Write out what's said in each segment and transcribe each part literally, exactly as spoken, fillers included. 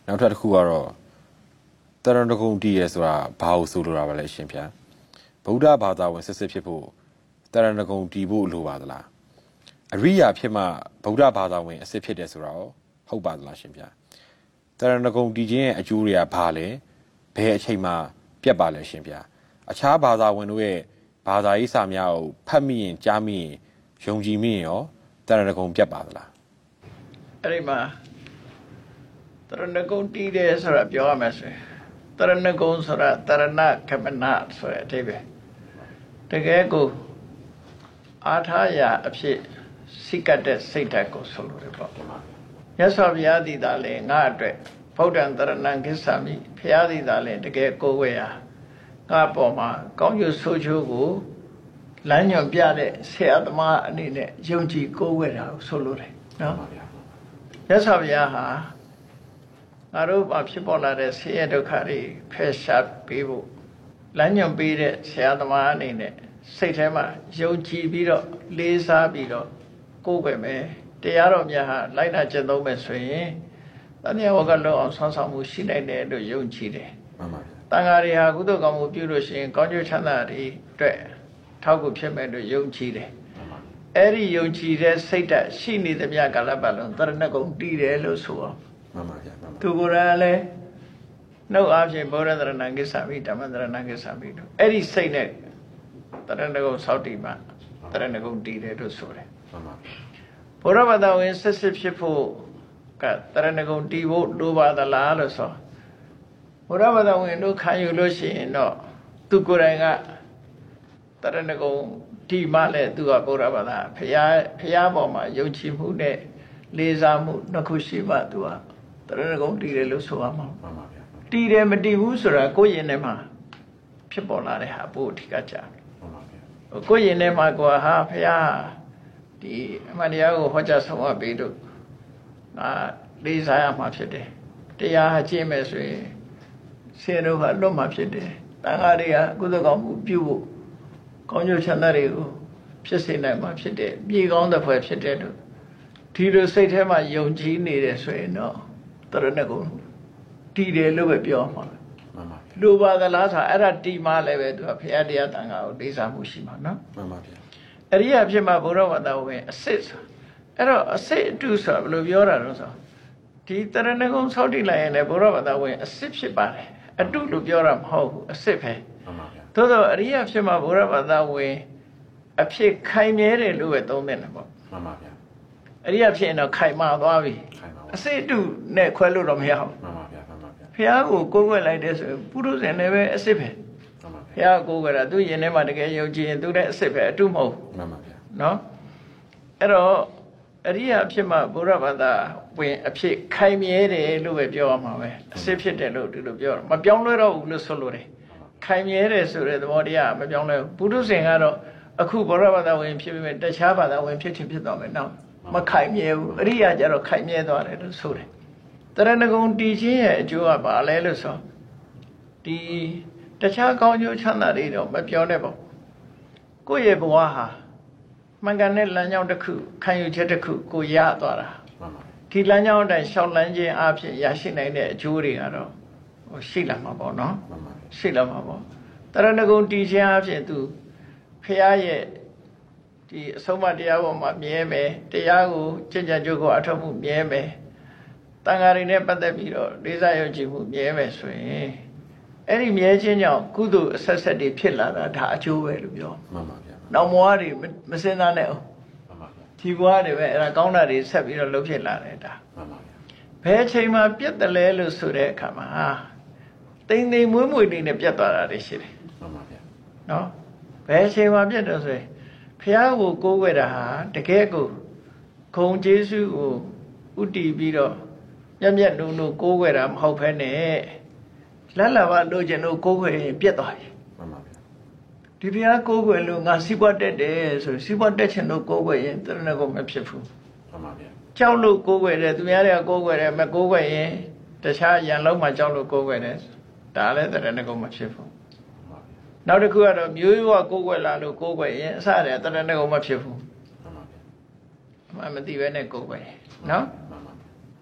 နောက်ထပ်တစ်ခုကတော့တရဏဂုံတီးရဲဆိုတာဘာလို့ဆိုလိုတာပါလဲရှင်ဗျာဗုဒ္ဓဘာသာဝင်စစ်စစ်ဖြစ်ဖို့တရဏဂုံတီးဖို့လိုပါသလားအရိယာဖြစ်မှဗုဒ္ဓဘာသာဝင်အစစ်ဖြစ်တယ်ဆိုတာရောဟုတ်ပါသလားရှင်ဗျာတရဏဂုံတီးခြင်းရဲ့အကျိုးတွေကဘာလဲဘယ်အချိန်မှပြတ်ပါလဲရှင်ဗျာအခြားဘာသာဝင်တို့ရဲ့ဘာသာရေးစာများကိုဖတ်မိရင်ကြားမိရင်ယုံကြည်မိရင်ရောတရဏဂုံပြတ်ပါသလားအဲ့ဒီမှာတရဏဂုံတီးတယ်ဆိုတာပြောရမယ်ဆိုရင်တရဏဂုံဆိုတာတရဏခမနဆိုတဲ့အဓိပ္ပာယ်တကယ်ကိုအာထာယအဖြစ်စိတ်ကတဲ့စိတ်ဓာတ်ကိုဆိုလိုတယ်ပေါ့မြတ်စွာဘုရားသည်သာလေငါအတွက်ဗုဒ္ဓံတရဏံကိစ္ဆာမိဘုရားသည်သာလေတကယ်ကိုယ်ဝေရာငါပေါ်မှာကောင်းကျိုးဆိုးချိုးကိုလမ်းညွှန်ပြတဲ့ဆရာသမားအနေနဲ့ယုံကြည်ကိုယ်ဝေတာကိုဆိုလိုတယ်နော်မြတ်စွာဘုရားဟာငါတို့မှာဖြစ်ပေါ်လာတဲ့ဆင်းရဲဒုက္ခတွေဖယ်ရှားပေးဖို့လမ်းညွှန်ပေးတဲ့ဆရာသမားအနေနဲ့စိတ်ထဲမှာယုံကြည်ပြီးတော့လေးစားပြီးတော့ကိုယ်ပဲမယ်တရားတော်များဟာလိုက်နာကျင့်သုံးမယ်ဆိုရင်တဏှာဝကလုံးအောင်ဆွမ်းဆောင်မှုရှိနိုင်တယ်လို့ယုံကြည်တယ်မှန်ပါဗျာတန်ဃာတွေဟာကုသိုလ်ကောင်းမှုပြုလို့ရှိရင်ကောင်းကျိုးချမ်းသာတွေအတွက်ထောက်ကူဖြစ်မယ်လို့ယုံကြည်တယ်အဲ့ဒီယုံကြည်တဲ့စိတ်ဓာတ်ရှိနေသမျှကာလပတ်လုံးတရဏဂုံတည်တယ်လို့ဆိုအောင်မှန်ပါဗျာမှန်ပါသူကိုယ်တိုင်လည်းနှုတ်အားဖြင့်ဘောရတရဏကိစ္ဆာမိဓမ္မတရဏကိစ္ဆာမိတို့အဲ့ဒီစိတ်နဲ့တရဏဂုံစောင့်တည်မှတရဏဂုံတည်တယ်လို့ဆိုတယ်မှန်ပါဘုရားဘာသာဝင်စစ်စစ်ဖြစ်ဖို့ကတရဏဂုံတည်ဖို့လိုပါသလားလို့ဆိုဘုရားဘာသာဝင်တို့ခံယူလို့ရှိရင်တော့သူကိုယ်တိုင်ကတရဏဂုံတည်မှလည်းသူကဘုရားဘာသာဖရာဖရာပေါ်မှာယုံကြည်မှုနဲ့လေးစားမှုနှစ်ခုရှိမှသူကတရဏဂုံတည်တယ်လို့ဆိုရမှာမှန်ပါဗျာတည်တယ်မတည်ဘူးဆိုတာကိုယ့်ရင်ထဲမှာဖြစ်ပေါ်လာတဲ့ဟာပို့အထီးကကြာမှန်ပါဗျာကိုယ့်ရင်ထဲမှာကွာဟာဖရာဒီအမှန်တရားကိုဟောကြားဆောင်ပေးလို့ငါလေးစားရမှာဖြစ်တယ်တရားကျင့်မယ်ဆိုရင်ဆင်းရဲကလွတ်မှာဖြစ်တယ်တန်ခါးတွေကကုသကောင်းမှုပြုဖို့ကောင်းကျိုးချမ်းသာတွေကိုဖြစ်စေနိုင်မှာဖြစ်တယ်မြေကောင်းတဲ့ဖွဲ့ဖြစ်တယ်လို့ဒီလိုစိတ်ထဲမှာယုံကြည်နေတယ်ဆိုရင်တော့တရဏဂုံတည်တယ်လို့ပဲပြောမှာမှန်ပါလိုပါသလားဆိုအဲ့ဒါတည်မှလည်းပဲသူကဘုရားတရားတန်ခါးကိုလေးစားမှုရှိမှာနော်မှန်ပါဗျာအရိယာဖြစ်မှာဘုရားဝတ္တဝင်အစစ်ဆိုအဲ့တော့အစစ်အတုဆိုတာဘယ်လိုပြောတာလဲဆိုဒီတရဏဂုံဆောက်တည်လိုက်ရင်လည်းဘုရားဝတ္တဝင်အစစ်ဖြစ်ပါတယ်အတုလို့ပြောတာမဟုတ်ဘူးအစစ်ပဲမှန်ပါဗျာသို့တော့အရိယာဖြစ်မှာဘုရားဝတ္တဝင်အဖြစ်ခိုင်မြဲတယ်လို့ပဲသုံးတယ်ပေါ့မှန်ပါဗျာအရိယာဖြစ်ရင်တော့ခိုင်မာသွားပြီအစစ်အတုနဲ့ခွဲလို့တော့မရဘူးမှန်ပါဗျာမှန်ပါဗျာဘုရားကိုကိုးကွယ်လိုက်တဲ့ဆိုရင်ပုရုဇဉ်လည်းပဲအစစ်ပဲမှန်ပါဘုရားကိုးကွယ်တာသူယင်ထဲမှာတကယ်ယုံကြည်ရင်သူလည်းအစစ်ပဲအတုမဟုတ်မှန်ပါဗျာနော်အဲ့တော့အရိယာဖြစ်မှဘုရားဘာသာဝင်အဖြစ်ခိုင်မြဲတယ်လို့ပဲပြောရမှာပဲအစစ်ဖြစ်တယ်လို့ဒီလိုပြောတာမပြောင်းလဲတော့ဘူးလို့ဆိုလို့တယ်ခိုင်မြဲတယ်ဆိုတဲ့သဘောတရားမပြောင်းလဲဘူးပုရုဇဉ်ကတော့အခုဘုရားဘာသာဝင်ဖြစ်ပြီးတခြားဘာသာဝင်ဖြစ်ချင်းဖြစ်သွားမယ်နော်မခိုင်မြဲဘူးအရိယာကျတော့ခိုင်မြဲသွားတယ်လို့ဆိုတယ်တရဏဂုံတည်ခြင်းရဲ့အကျိုးကဘာလဲလို့ဆိုဒီတခြားကောင်းကျိုးချမ်းသာတွေတော့မပြောနဲ့ပေါ့ကိုယ့်ရဲ့ဘဝဟာမှန်ကန်တဲ့လမ်းကြောင်းတစ်ခုခံယူချက်တစ်ခုကိုရသွားတာဒီလမ်းကြောင်းအတိုင်းရှောက်လန်းခြင်းအဖြစ်ရရှိနိုင်တဲ့အကျိုးတွေကတော့ဟိုရှိလာမှာပေါ့နော်ရှိလာမှာပေါ့တရဏဂုံတည်ခြင်းအဖြစ်သူဖရာရဲ့ဒီအဆုံးအမတရားပေါ်မှာမြဲမယ်တရားကိုကြင်ကြံကြိုးကိုအထောက်မှုမြဲမယ်တန်ဃာတွေနဲ့ပတ်သက်ပြီးတော့လေးစားယုံကြည်မှုမြဲမယ်ဆိုရင်အဲ့ဒီမြဲခြင်းကြောင့်ကုသိုလ်အဆက်ဆက်တွေဖြစ်လာတာဒါအကျိုးပဲလို့ပြောမှန်ပါဗျာနောက်ဘဝတွေမစင်စားနဲ့အောင်မှန်ပါဗျာဒီဘဝတွေပဲအဲ့ဒါကောင်းတာတွေဆက်ပြီးတော့လုပ်ဖြစ်လာတယ်ဒါမှန်ပါဗျာဘယ်ချိန်မှာပြတ်တယ်လဲလို့ဆိုတဲ့အခါမှာတိမ်တိမ်မွေးမွေတွေနဲ့ပြတ်သွားတာတွေရှိတယ်မှန်ပါဗျာနော်ဘယ်ချိန်မှာပြတ်တယ်ဆိုရင်ဖះကိုကိုးကွယ်တာဟာတကယ်ကိုဂုံကျေးဇူးကိုဥတည်ပြီးတော့မျက်မျက်နှုံနှုံကိုးကွယ်တာမဟုတ်ဘဲနဲ့လက်လာပါလို့ကျင်တို့ကိုးကွယ်ရင်ပြတ်သွားပြီမှန်ပါဗျာဒီဖះကိုးကွယ်လို့ငါစီးပွားတက်တယ်ဆိုစီးပွားတက်ချင်လို့ကိုးကွယ်ရင်တရဏဂုံမဖြစ်ဘူးမှန်ပါဗျာကြောက်လို့ကိုးကွယ်တယ်သူများတွေကကိုးကွယ်တယ်မကိုးကွယ်ရင်တခြားရန်လုံးမှကြောက်လို့ကိုးကွယ်တယ်ဒါလည်းတရဏဂုံမဖြစ်ဘူးနောက်တစ်ခုကတော့မျိုးရိုးကကိုးကွယ်လာလို့ကိုးကွယ်ရင်အစတည်းတရဏဂုံမဖြစ်ဘူးမှန်ပါဗျာအမှန်မသိပဲနဲ့ကိုးကွယ်နော်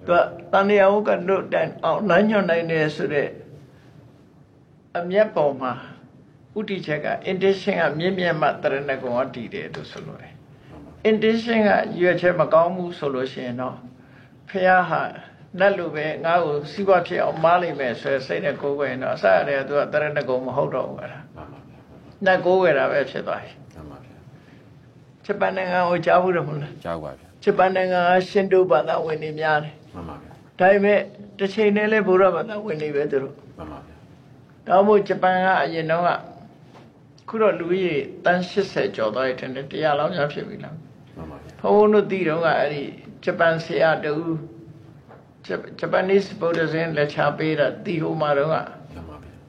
တန်တရားဟုတ်ကတို့တိုင်အောင်လမ်းညွှန်နိုင်တယ်ဆိုတဲ့အမျက်ပေါ်မှာဥတီချက်က intention ကမြင့်မြတ်မှတရဏဂုံကတည်တယ်လို့ဆိုလို့တယ် intention ကရွေချက်မကောင်းဘူးဆိုလို့ရှိရင်တော့ဖះဟာနတ်လိုပဲငါ့ကိုစီးပွားဖြစ်အောင်မားလိုက်မယ်ဆိုစိတ်နဲ့ကိုယ်ွယ်ရင်တော့အစရတဲ့သူကတရဏဂုံမဟုတ်တော့ဘူးအဲ့ဒါနတ်ကိုယ်ွယ်တာပဲဖြစ်သွားပြီဂျပန်နိုင်ငံကိုကြားဘူးတယ်မဟုတ်လားကြားပါဗျာဂျပန်နိုင်ငံကရှင်တိုဘာသာဝင်နေများတယ်မှန်ပါဗျာဒါပေမဲ့တစ်ချိန်နဲ့လဲဗုဒ္ဓဘာသာဝင်နေပဲသူတို့မှန်ပါဗျာဒါမို့ဂျပန်ကအရင်တော့ကခုတော့လူကြီးတန်း၈၀ကျော်သွားတယ်တဲ့တရားလောင်းများဖြစ်ပြီလားမှန်ပါဗျာဘုန်းဘုန်းတို့သိတော့ကအဲ့ဒီဂျပန်ဆရာတူဂျပန်နစ်ဗုဒ္ဓဇင်လက်ချပေးတာတီဟိုမှာတော့ကမှန်ပါဗျာ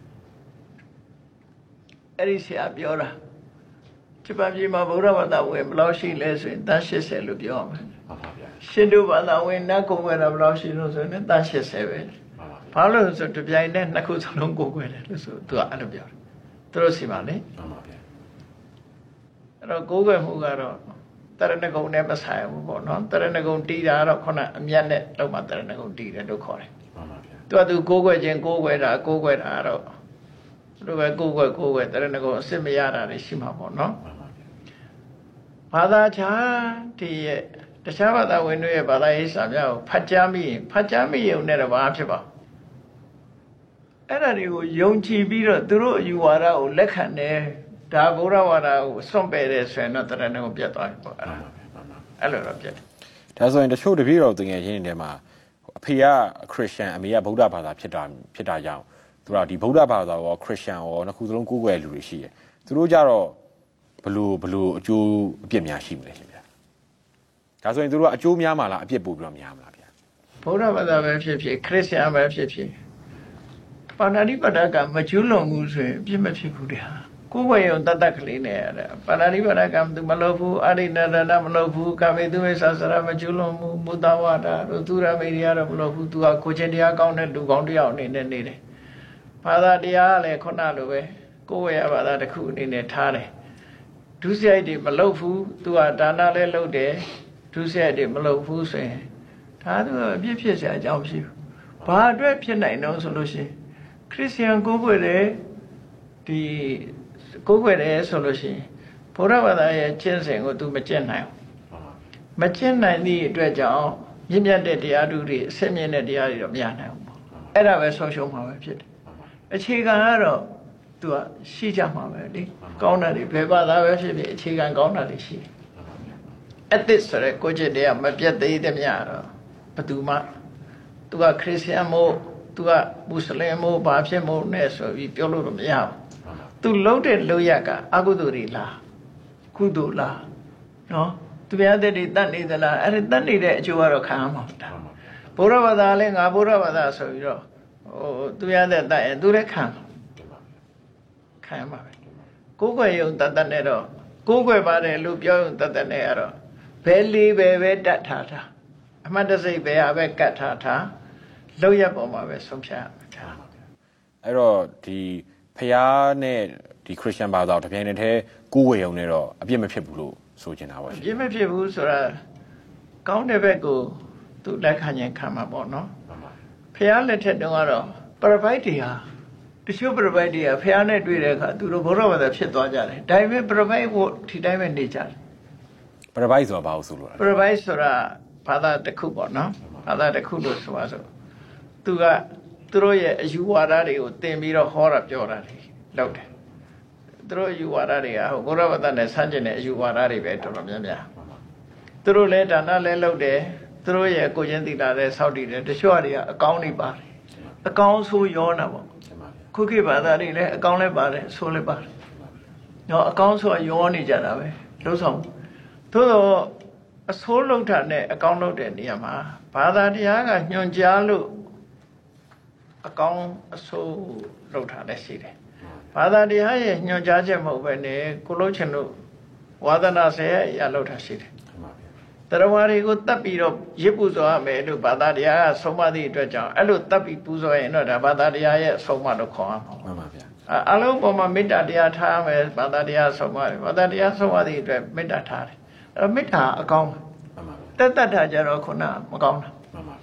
အဲ့ဒီဆရာပြောတာဂျပန်ပြည်မှာဗုဒ္ဓဘာသာဝင်ဘယ်လောက်ရှိလဲဆိုရင်တန်း၈၀လို့ပြောရမှာမှန်ပါဗျာရှင်တို့ဘာသာဝင်နတ်ကိုယ်ွယ်တာဘယ်လောက်ရှိလို့ဆိုရင်တန်း၈၀ပဲဘာလို့လဲဆိုတပြိုင်တည်းနှစ်ခုစလုံးကိုယ်ွယ်တယ်လို့ဆိုသူကအဲ့လိုပြောတယ်သူတို့စီမှာလေမှန်ပါဗျာအဲ့တော့ကိုယ်ွယ်မှုကတော့တရဏဂုံနဲ့မဆိုင်ဘူးပေါ့နော်တရဏဂုံတီးတာတော့ခုနအမျက်နဲ့တော့မှတရဏဂုံတီးတယ်လို့ခေါ်တယ်မှန်ပါဗျာသူကသူကိုယ်ွယ်ခြင်းကိုယ်ွယ်တာကိုယ်ွယ်တာတော့သူတို့ပဲကိုယ်ွယ်ကိုယ်ွယ်တရဏဂုံအစစ်မရတာတွေရှိမှာပေါ့နော်ဘာသာခြားဒီရဲ့တခြားဘာသာဝင်တွေရဲ့ဘာသာရေးစာများကိုဖတ်ကြားမိရင်ဖတ်ကြားမိရုံနဲ့တော့ဘာဖြစ်ပါအဲ့ဒါတွေကိုယုံကြည်ပြီးတော့သူတို့အယူဝါဒကိုလက်ခံတယ်ဒါဗုဒ္ဓဝါဒကိုစွန့်ပယ်တယ်ဆိုရင်တော့တရဏဂုံပြတ်သွားပြီပေါ့အဲ့ဒါအဲ့လိုတော့ပြတ်တယ်ဒါဆိုရင်တချို့တပည့်တော်တကယ်ချင်းတွေမှာအဖေကခရစ်ယာန်အမေကဗုဒ္ဓဘာသာဖြစ်တာဖြစ်တာကြောင့်သူကဒီဗုဒ္ဓဘာသာရောခရစ်ယာန်ရောနှစ်ခုစလုံးကိုးကွယ်လူတွေရှိတယ်သူတို့ကြတော့ဘလို့ဘလို့အကျိုးအပြစ်များရှိမလဲရှင်ဗျာဒါဆိုရင်တို့ကအကျိုးများမှာလားအပြစ်ပို့ပြီးတော့များမလားဗျာဗုဒ္ဓဘာသာပဲဖြစ်ဖြစ်ခရစ်ယာန်ပဲဖြစ်ဖြစ်ပါဏာတိပါဒကမကျွလွန်ဘူးဆိုရင်အပြစ်မဖြစ်ဘူးတဲ့ဟာကိုယ်ဝေယုံတတ်တတ်ကလေးနဲ့ရတယ်ပါဏာတိပါဒကသူမလုပ်ဘူးအရိဏဒနာမလုပ်ဘူးကာမေသူဝိသဆရာမကျွလွန်ဘူးမုဒဝါဒတို့သူရမေရိယတော့မလုပ်ဘူးသူကကိုချင်းတရားကောင်းတဲ့လူကောင်းတရားအနေနဲ့နေတယ်ဘာသာတရားကလည်းခုနလိုပဲကိုယ်ဝေယဘာသာတစ်ခုအနေနဲ့ထားတယ်ဒုစရိုက်တွေမလုပ်ဘူးသူကဒါနလည်းလုပ်တယ်ဒုစရိုက်တွေမလုပ်ဘူးဆိုရင်ဒါသူအပြစ်ဖြစ်စရာအကြောင်းမရှိဘူးဘာအတွက်ဖြစ်နိုင်တော့ဆိုလို့ရှိရင်ခရစ်ယာန်ကိုယ်ွယ်တယ်ဒီကိုယ်ွယ်တယ်ဆိုလို့ရှိရင်ဘုရားဘာသာရဲ့ကျင့်စဉ်ကိုသူမကျင့်နိုင်ဘူးမကျင့်နိုင်သည့်အတွက်ကြောင့်မြင့်မြတ်တဲ့တရားဓုတွေအစစ်မြင့်တဲ့တရားတွေတော့မရနိုင်ဘူးပေါ့အဲ့ဒါပဲဆုံးရှုံးမှာပဲဖြစ်တယ်အခြေခံကတော့သူကရှိကြမှာပဲလေကောင်းတာတွေဘယ်ဘာသာပဲဖြစ်ဖြစ်အခြေခံကောင်းတာတွေရှိတယ်အသစ်ဆိုရဲကိုကျင့်တရားမပြတ်သေးတဲ့မြတ်တော့ဘယ်သူမှသူကခရစ်ယာန်မို့သူကမွတ်စလင်မို့ဘာဖြစ်မို့နဲ့ဆိုပြီးပြောလို့တော့မရဘူးသူလုံးတဲ့လုံးရကအကုသိုလ်တွေလားကုသိုလ်လားနော်သူများတဲ့တွေတတ်နေသလားအဲ့ဒါတတ်နေတဲ့အကျိုးကတော့ခံရမှာမဟုတ်ဘူးဘုရားဘာသာလည်းငါဘုရားဘာသာဆိုပြီးတော့ဟိုသူများတဲ့တတ်ရင်သူလည်းခံခံရမှာပဲကိုယ်ွယ်ယုံတတ်တတ်နဲ့တော့ကိုယ်ွယ်ပါတယ်လို့ပြောယုံတတ်တတ်နဲ့ကတော့ဘယ်လေးပဲပဲတတ်ထားတာအမှတ်တစိတ်ပဲအပဲကတ်ထားတာလောက်ရပေါ်မှာပဲဆုံးဖြတ်ရမှာအဲ့တော့ဒီဖျားနဲ့ဒီခရစ်ယာန်ဘာသာတပြိုင်တည်းတည်းကိုယ်ဝေယုံနဲ့တော့အပြစ်မဖြစ်ဘူးလို့ဆိုချင်တာပါရှင်အပြစ်မဖြစ်ဘူးဆိုတာကောင်းတဲ့ဘက်ကိုသူလက်ခံရင်ခံမှာပေါ့နော်ဖျားလက်ထက်တုန်းကတော့ပရပိုက်တွေဟာတချို့ပရပိုက်တွေကဖျားနဲ့တွေ့တဲ့အခါသူတို့ဘုရားဘာသာဖြစ်သွားကြတယ်ဒါပေမဲ့ပရပိုက်ကိုဒီတိုင်းပဲနေကြတယ်ပရပိုက်ဆိုတာဘာလို့ဆိုလို့လဲပရပိုက်ဆိုတာဘာသာတစ်ခုပေါ့နော်ဘာသာတစ်ခုလို့ဆိုပါဆိုသူကသူတို့ရဲ့အယူဝါဒတွေကိုသင်ပြီးတော့ဟောတာပြောတာတွေလုပ်တယ်သူတို့အယူဝါဒတွေကဟိုဘုရားဘာသာနဲ့ဆန့်ကျင်တဲ့အယူဝါဒတွေပဲတော်တော်များများသူတို့လည်းဒါနလည်းလုပ်တယ်သူတို့ရဲ့ကိုချင်းသီတာလည်းစောင့်တည်တယ်တချို့တွေကအကောင်းတွေပါတယ်အကောင်းဆိုးရောတာပေါ့ခုခေတ်ဘာသာတွေလည်းအကောင်းလည်းပါတယ်ဆိုးလည်းပါတယ်နော်အကောင်းဆိုးရောနေကြတာပဲလုံးဆောင်သို့တော့အဆိုးလုံးတာနဲ့အကောင်းလုပ်တဲ့နေရာမှာဘာသာတရားကညွှန်ကြားလို့အကောင်းအဆိုးလုပ်တာလည်းရှိတယ်ဘာသာတရားရဲ့ညွှန်ကြားချက်မဟုတ်ပဲနဲ့ကိုလုံးချင်လို့ဝါဒနာဆဲအရာလုပ်တာရှိတယ်တရားဝါတွေကိုတတ်ပြီးတော့ရစ်ပူဇော်ရမယ်လို့ဘာသာတရားကဆုံးမသည့်အတွက်ကြောင့်အဲ့လိုတတ်ပြီးပူဇော်ရင်တော့ဒါဘာသာတရားရဲ့ဆုံးမလို့ခေါ်ရမှာမှန်ပါဗျာအလုံးပေါ်မှာမေတ္တာတရားထားရမယ်ဘာသာတရားဆုံးမတယ်ဘာသာတရားဆုံးမသည့်အတွက်မေတ္တာထားတယ်အဲ့တော့မေတ္တာအကောင်းမှန်ပါဗျာတက်တတ်တာကြတော့ခုနမကောင်းတာမှန်ပါဗျာ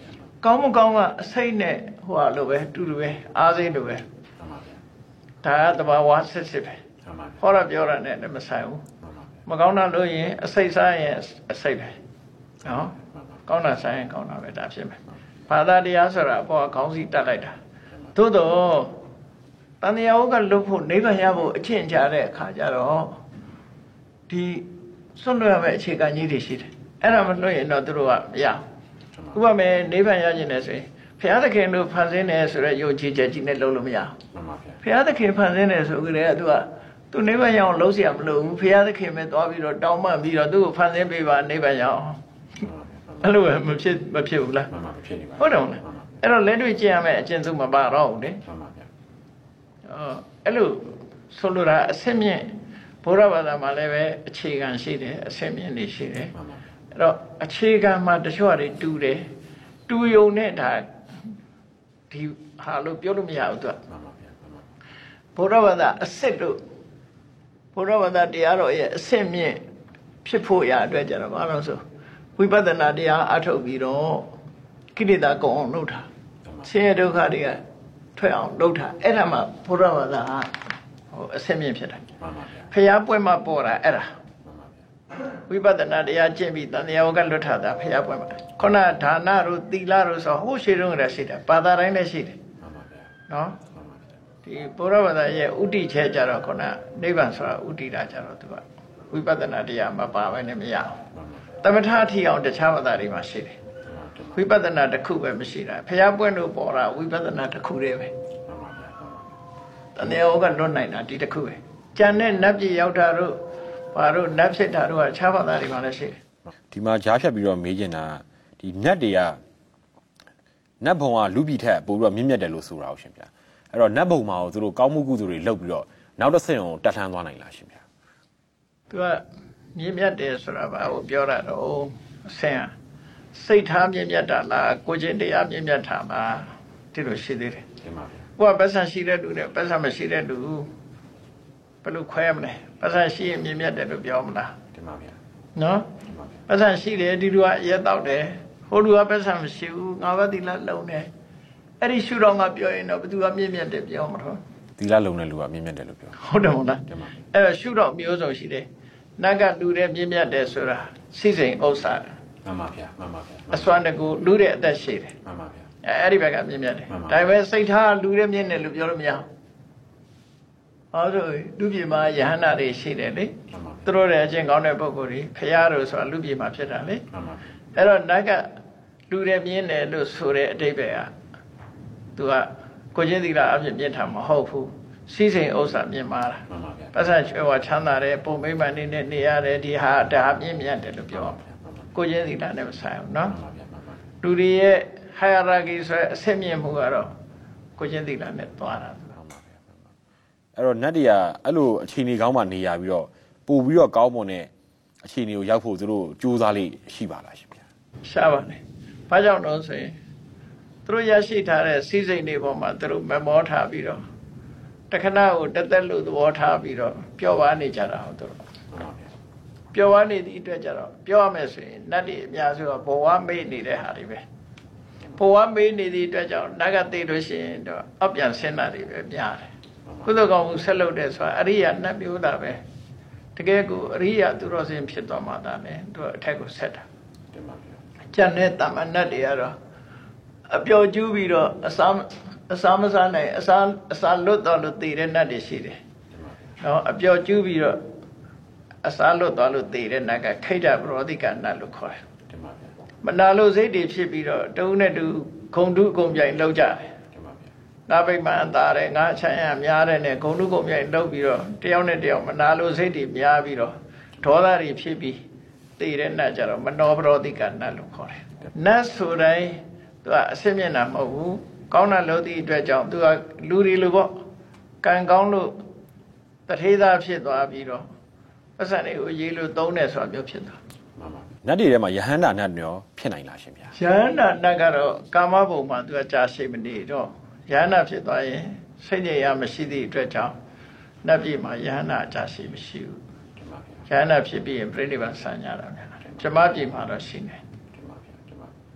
ကောင်းမကောင်းကအစိတ်နဲ့ဟိုလိုပဲတူတူပဲအားစိတ်လိုပဲဒါကတဘာဝစစ်စစ်ပဲဟောရပြောရတဲ့လည်းမဆိုင်ဘူးမကောင်းတာလို့ရင်အစိတ်စားရင်အစိတ်ပဲနော်ကောင်းတာဆိုင်ရင်ကောင်းတာပဲဒါဖြစ်မယ်ဘာသာတရားဆိုတာဘောခေါင်းစည်းတတ်လိုက်တာသို့တော့တန်တရားဟုတ်ကလွတ်ဖို့နိဗ္ဗာန်ရဖို့အချင်းချတဲ့အခါကျတော့ဒီစွန့်လွတ်ရမယ့်အခြေခံကြီးတွေရှိတယ်အဲ့ဒါမလွတ်ရင်တော့သူတို့ကမရဘူးဥပမာနိဗ္ဗာန်ရခြင်းနဲ့ဆိုရင်ဘုရားသခင်တို့ဖန်ဆင်းတယ်ဆိုတော့ယုံကြည်ချက်ကြီးနဲ့လုံးလို့မရဘူးဘုရားသခင်ဖန်ဆင်းတယ်ဆိုကြတဲ့ကသူကသူနိဗ္ဗာန်ရအောင်လုံးเสียမလို့ဘူးဘုရားသခင်ပဲသွားပြီးတော့တောင်းပန်ပြီးတော့သူ့ကိုဖန်ဆင်းပေးပါနိဗ္ဗာန်ရအောင်အဲ့လိုမဖြစ်မဖြစ်ဘူးလားဟုတ်တယ်မလားအဲ့တော့လက်တွေ့ကျင့်ရမယ်အကျင့်သူမပါတော့ဘူးလေအော်အဲ့လိုဆိုလိုတာအစင်းမြင့်ဘုရားဘာသာမှာလည်းပဲအခြေခံရှိတယ်အစင်းမြင့်နေရှိတယ်အဲ့တော့အခြေခံမှာတချို့အတွေတူတယ်တူယုံနဲ့ဒါဒီဟာလို့ပြောလို့မရဘူးသူကဘုရားဘာသာအစစ်တို့ဘုရားဘာသာတရားတော်ရဲ့အစင်းမြင့်ဖြစ်ဖို့ရအတွက်ကြတော့ဘာလို့ဆိုဝိပဿနာတရားအထုတ်ပြီးတော့ကိလေသာကုန်အောင်လုပ်တာဆင်းရဲဒုက္ခတွေကထွက်အောင်လုပ်တာအဲ့ဒါမှဘုရားဘာသာဟိုအစင်းမြင့်ဖြစ်တာမှန်ပါဗျာဖျားပွဲမှာပေါ်တာအဲ့ဒါဝိပဿနာတရားကျင့်ပြီးတန်တရားကလွတ်ထတာဖျားပွဲမှာခုနဒါနတို့သီလတို့ဆိုဟိုရှိတုန်းကလည်းရှိတယ်ဘာသာတိုင်းလည်းရှိတယ်မှန်ပါဗျာနော်ဒီဘုရားဘာသာရဲ့ဥတီချဲကြတော့ခုနနိဗ္ဗာန်ဆိုတာဥတီတာကြတော့သူကဝိပဿနာတရားမပါဘဲနဲ့မရအောင်သမထအထီအောင်တခြားဘာသာတွေမှာရှိတယ်ဝိပဿနာတစ်ခုပဲမရှိတာဖျားပွင့်လို့ပေါ်တာဝိပဿနာတစ်ခုတည်းပဲတဏှာကလွတ်နိုင်တာဒီတစ်ခုပဲကြံတဲ့နတ်ပြည်ရောက်တာတို့ဘာတို့နတ်ဖြစ်တာတို့ကခြားဘာသာတွေမှာလည်းရှိတယ်ဒီမှာကြားဖြတ်ပြီးတော့မေးချင်တာဒီနတ်တွေကနတ်ဘုံကလူပြည်ထက်ပို့ပြီးတော့မြင့်မြတ်တယ်လို့ဆိုတာဟုတ်ရှင်ဗျာအဲ့တော့နတ်ဘုံမှာကိုသူတို့ကောင်းမှုကုသိုလ်တွေလုပ်ပြီးတော့နောက်တစ်ဆင့်အောင်တက်လှမ်းသွားနိုင်လားရှင်ဗျာသူကမြင့်မြတ်တယ်ဆိုတာဘာကိုပြောတာတော့အဆင်စိတ်ထားမြင့်မြတ်တာလားကိုချင်းတရားမြင့်မြတ်တာလားဒီလိုရှိသေးတယ်တင်ပါဗျာကိုကပတ်စံရှိတဲ့လူနဲ့ပတ်စံမရှိတဲ့လူဘယ်လိုခွဲမလဲပတ်စံရှိရင်မြင့်မြတ်တယ်လို့ပြောမလားတင်ပါဗျာနော်ပတ်စံရှိတယ်ဒီလူကရဲတောက်တယ်ဟိုလူကပတ်စံမရှိဘူးငါးပါးသီလလုံးတယ်အဲ့ဒီရှုတော့ငါပြောရင်တော့ဘယ်သူကမြင့်မြတ်တယ်ပြောမှာတော့သီလလုံးတဲ့လူကမြင့်မြတ်တယ်လို့ပြောဟုတ်တယ်မဟုတ်လားတင်ပါအဲ့တော့ရှုတော့မျိုးစုံရှိတယ်နတ်ကလူတဲ့မြင့်မြတ်တယ်ဆိုတာစိစိမ်ဥစ္စာမှန်ပါဗျာမှန်ပါဗျာအစွမ်းတကူလူတဲ့အသက်ရှိတယ်မှန်ပါဗျာအဲ့ဒီဘက်ကမြင့်မြတ်တယ်ဒါပေမဲ့စိတ်ထားလူတဲ့မြင့်တယ်လို့ပြောလို့မရဘူးဟောဆိုလူပြည်မှာယဟန္တာတွေရှိတယ်လေသူတို့ရဲ့အကျင့်ကောင်းတဲ့ပုဂ္ဂိုလ်တွေဖရာတို့ဆိုတာလူပြည်မှာဖြစ်တာလေအဲ့တော့နတ်ကလူတဲ့မြင့်တယ်လို့ဆိုတဲ့အတိတ်ပဲကသူကကိုချင်းသီလအဖြစ်မြင့်တာမဟုတ်ဘူးစီးစိမ်ဥစ္စာမြင့်မာတာပတ်စံချွဲဝါချမ်းသာတယ်ပုံမိမ့်မှန်နေနဲ့နေရတယ်ဒီဟာဒါမြင့်မြတ်တယ်လို့ပြောကိုချင်းသီလနဲ့မဆိုင်ဘူးနော်လူတွေရဲ့ hierarchy ဆိုတဲ့အဆင့်မြင့်မှုကတော့ကိုချင်းသီလနဲ့သွားတာအဲ့တော့နတ်တွေကအဲ့လိုအခြေအနေကောင်းမှနေရပြီးတော့ပို့ပြီးတော့ကောင်းမွန်တဲ့အခြေအနေကိုရောက်ဖို့သူတို့ကြိုးစားလေးရှိပါလားရှင်ဗျာရှားပါလေဘာကြောင့်လို့ဆိုရင်သူတို့ရရှိထားတဲ့စီးစိမ်တွေပေါ်မှာသူတို့မမောထားပြီးတော့တခဏကိုတက်တက်လို့သဘောထားပြီးတော့ပျော်ပါနေကြတာဟုတ်တော့ပျော်ပါနေသည့်အတွက်ကြတော့ပြောရမယ်ဆိုရင်နတ်တွေအများစုကဘဝမေ့နေတဲ့ဟာတွေပဲဘဝမေ့နေသည့်အတွက်ကြောင့်နတ်ကသိလို့ရှိရင်တော့အပြန်ဆင်းတာတွေပဲများတယ်ကုသိုလ်ကောင်းမှုဆက်လုပ်တဲ့ဆိုတာအရိယာနတ်မျိုးသားပဲတကယ်ကိုအရိယာသူတော်စင်ဖြစ်သွားမှသာလေသူအထက်ကိုဆက်တာကျန်တဲ့တမန်နတ်တွေကတော့အပျော်ကျူးပြီးတော့အစာအစာမစားနိုင်အစာအစာလွတ်တော်လို့တည်တဲ့နတ်တွေရှိတယ်နော်အပျော်ကျူးပြီးတော့အစာလွတ်တော်လို့တည်တဲ့နတ်ကခိတ္တပရောတိကနတ်လို့ခေါ်တယ်မနာလိုစိတ်တွေဖြစ်ပြီးတော့တုံးနဲ့တူဂုံတုဂုံပြိုင်လောက်ကြတယ်ငါပိမှန်သားတယ်ငါချမ်းရများတယ်နဲ့ဂုံတုဂုံပြိုင်လောက်ပြီးတော့တယောက်နဲ့တယောက်မနာလိုစိတ်တွေများပြီးတော့ဒေါသတွေဖြစ်ပြီးတည်တဲ့နတ်ကြတော့မနောပရောတိကနတ်လို့ခေါ်တယ်နတ်ဆိုတိုင်းသူကအစစ်မျက်နှာမဟုတ်ဘူးကောင်းတာလို့သည့်အတွက်ကြောင့်သူကလူတွေလိုပေါ့ကံကောင်းလို့တထေးသားဖြစ်သွားပြီးတော့ပတ်စံတွေကိုရေးလို့သုံးတယ်ဆိုတာမျိုးဖြစ်သွားမှန်ပါနတ်တွေထဲမှာယဟန္တာနတ်ရောဖြစ်နိုင်လားရှင်ဗျာယဟန္တာနတ်ကတော့ကာမဘုံမှာသူကကြာရှိမနေတော့ယဟန္တာဖြစ်သွားရင်စိတ်ညစ်ရမရှိသည့်အတွက်ကြောင့်နတ်ပြည်မှာယဟန္တာကြာရှိမရှိဘူးယဟန္တာဖြစ်ပြီးရင်ပြိဋိဘံဆံရတာများတယ်ဓမ္မပြည်မှာတော့ရှိနေ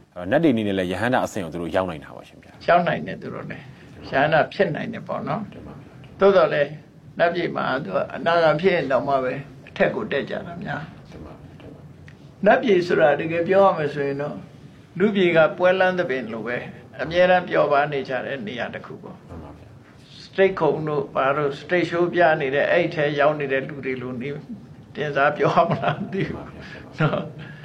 နတ်တွေအနေနဲ့လည်းယဟန္တာအဆင့်ကိုသူတို့ရောက်နိုင်တာပါရှင်ဗျာရောက်နိုင်တယ်သူတို့လည်းယဟန္တာဖြစ်နိုင်တယ်ပေါ့နော်သို့တော်လည်းနတ်ပြည်မှာသူအနာဂတ်ဖြစ်ရင်တော့မှပဲအထက်ကိုတက်ကြတာများနတ်ပြည်ဆိုတာတကယ်ပြောရမယ်ဆိုရင်တော့လူပြည်ကပွဲလန်းသပင်လိုပဲအမြဲတမ်းပျော်ပါနေကြတဲ့နေရာတစ်ခုပေါ့စတိတ်ခုံတို့ဘာလို့စတိတ်ရှိုးပြနေတဲ့အဲ့ထဲရောက်နေတဲ့လူတွေလိုနေတင်စားပြောမလားမသိဘူးနော်